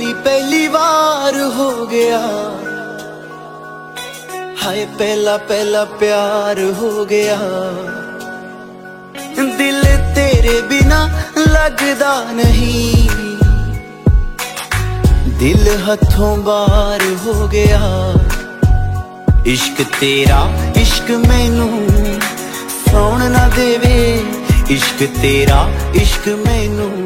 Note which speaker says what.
Speaker 1: पहली पहली बार हो गया, हाय पहला पहला प्यार हो गया। दिल तेरे बिना लगदा नहीं, दिल हथों बार हो गया। इश्क तेरा इश्क मैनू सौण ना देवे, इश्क तेरा इश्क मैनू